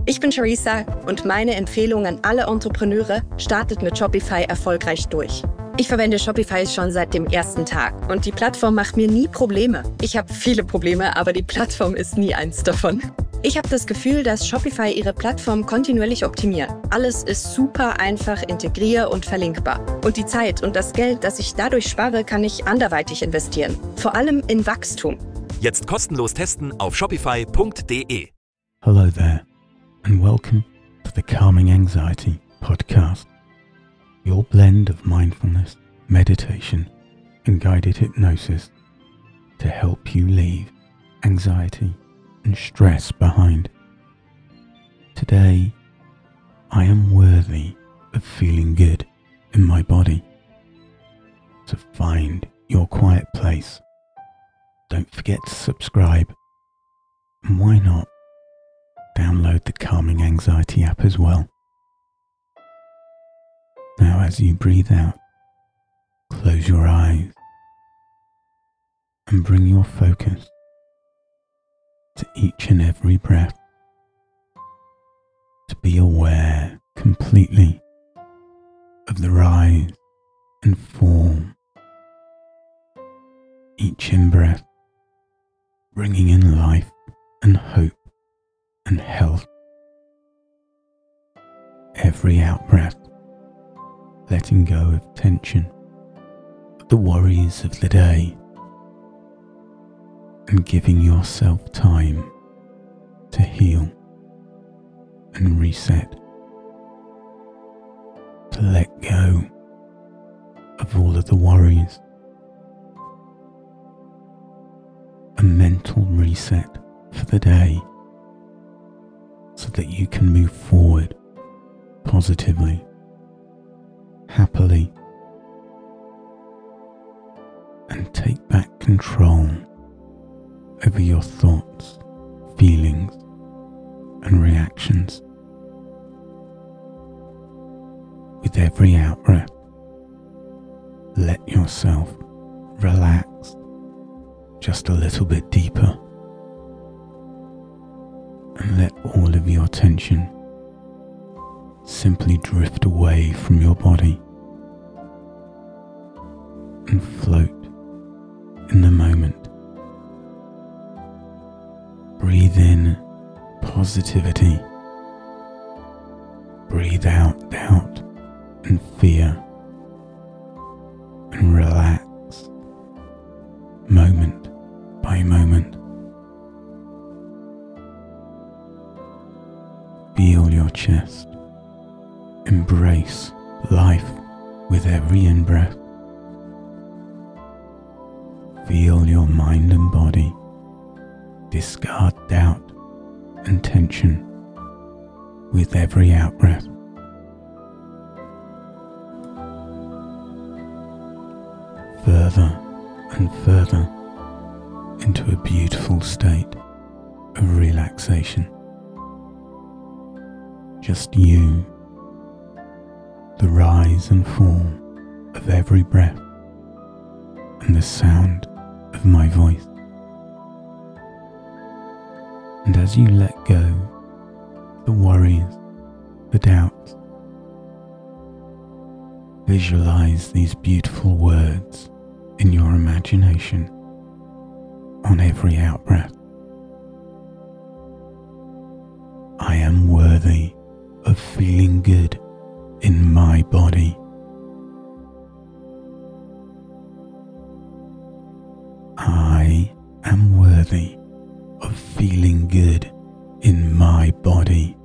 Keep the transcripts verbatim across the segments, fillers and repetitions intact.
Ich bin Charissa und meine Empfehlung an alle Entrepreneure: startet mit Shopify erfolgreich durch. Ich verwende Shopify schon seit dem ersten Tag und die Plattform macht mir nie Probleme. Ich habe viele Probleme, aber die Plattform ist nie eins davon. Ich habe das Gefühl, dass Shopify ihre Plattform kontinuierlich optimiert. Alles ist super einfach integrier- und verlinkbar. Und die Zeit und das Geld, das ich dadurch spare, kann ich anderweitig investieren. Vor allem in Wachstum. Jetzt kostenlos testen auf shopify punkt de. Hello there, and welcome to the Calming Anxiety podcast. Your blend of mindfulness, meditation, and guided hypnosis to help you leave anxiety and stress behind. Today, I am worthy of feeling good in my body. To find your quiet place, don't forget to subscribe, and why not download the Calming Anxiety app as well. Now as you breathe out, close your eyes and bring your focus to each and every breath, to be aware completely of the rise and fall. Each in-breath bringing in life and hope and health. Every out-breath letting go of tension, of the worries of the day, and giving yourself time to heal and reset, to let go of all of the worries. A mental reset for the day so that you can move forward positively, happily, and take back control over your thoughts, feelings, and reactions. With every out-breath, let yourself relax just a little bit deeper and let all of your tension simply drift away from your body and float in the moment. Breathe in positivity. Breathe out doubt and fear, and relax moment by moment. Feel your chest. Embrace life with every in-breath. Feel your mind and body discard doubt and tension with every out-breath. Further and further into a beautiful state of relaxation. Just you, the rise and fall of every breath, and the sound of my voice. And as you let go the worries, the doubts, visualize these beautiful words in your imagination on every out-breath. I am worthy of feeling good in my body. I am worthy of feeling good in my body.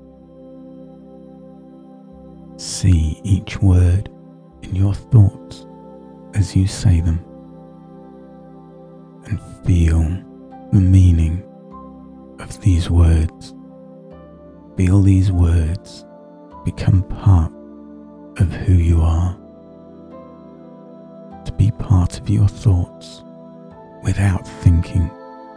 See each word in your thoughts as you say them, and feel the meaning of these words. Feel these words become part of who you are, to be part of your thoughts without thinking.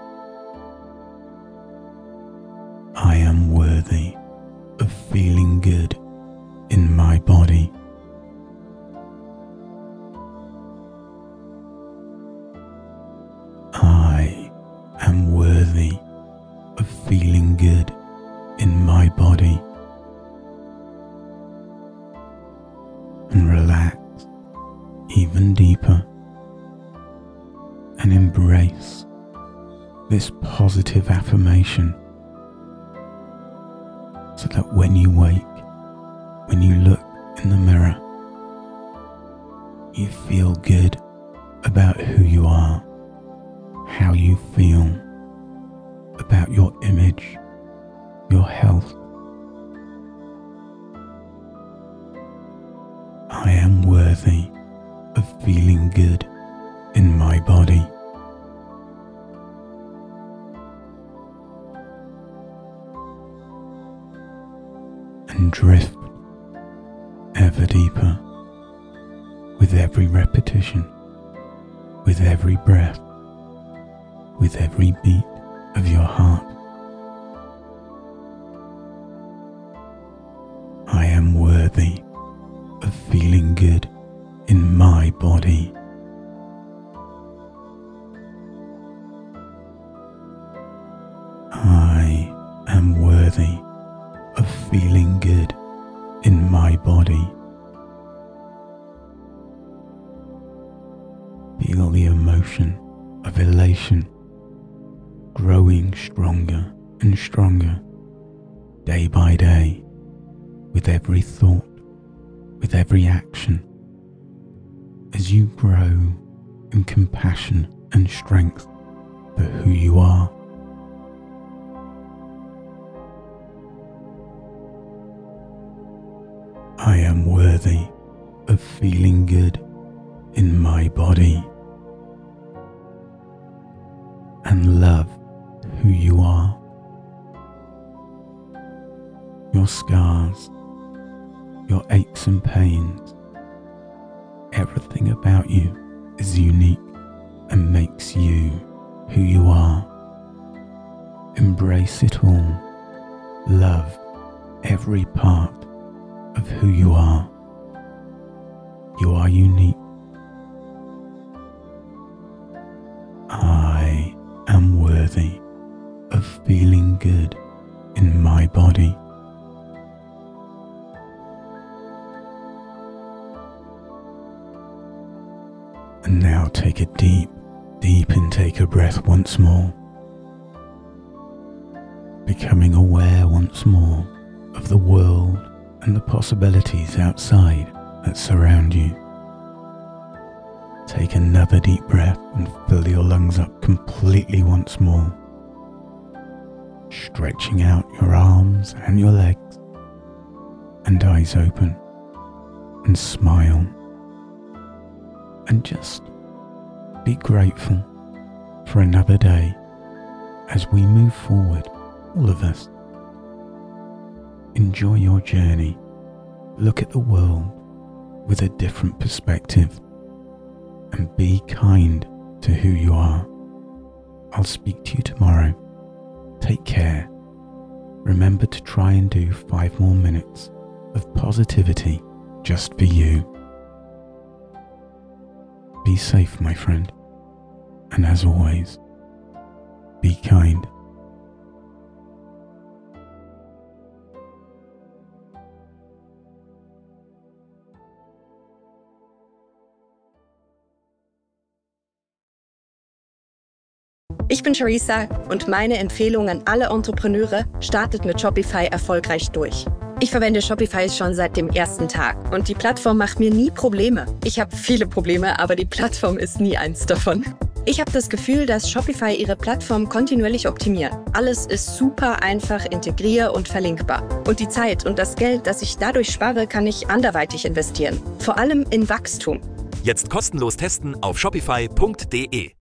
I am worthy of feeling good in my body. I am worthy of feeling good in my body. body and relax even deeper and embrace this positive affirmation so that when you wake, when you look in the mirror, you feel good about who you are, how you feel about your image, your health. I am worthy of feeling good in my body. And drift ever deeper with every repetition, with every breath, with every beat of your heart. I am worthy of feeling good in my body. I am worthy of feeling good in my body. Feel the emotion of elation growing stronger and stronger day by day with every thought, with every action, as you grow in compassion and strength for who you are. I am worthy of feeling good in my body and love who you are. Your scars, your aches and pains, everything about you is unique and makes you who you are. Embrace it all. Love every part of who you are. You are unique. I am worthy of feeling good in my body. And now take a deep, deep intake of breath once more, becoming aware once more of the world and the possibilities outside that surround you. Take another deep breath and fill your lungs up completely once more, stretching out your arms and your legs, and eyes open, and smile, and just be grateful for another day as we move forward, all of us. Enjoy your journey. Look at the world with a different perspective and be kind to who you are. I'll speak to you tomorrow. Take care. Remember to try and do five more minutes of positivity just for you. Be safe, my friend. And as always, be kind. Ich bin Charissa und meine Empfehlung an alle Entrepreneure: startet mit Shopify erfolgreich durch. Ich verwende Shopify schon seit dem ersten Tag und die Plattform macht mir nie Probleme. Ich habe viele Probleme, aber die Plattform ist nie eins davon. Ich habe das Gefühl, dass Shopify ihre Plattform kontinuierlich optimiert. Alles ist super einfach integrier- und verlinkbar. Und die Zeit und das Geld, das ich dadurch spare, kann ich anderweitig investieren. Vor allem in Wachstum. Jetzt kostenlos testen auf shopify punkt de.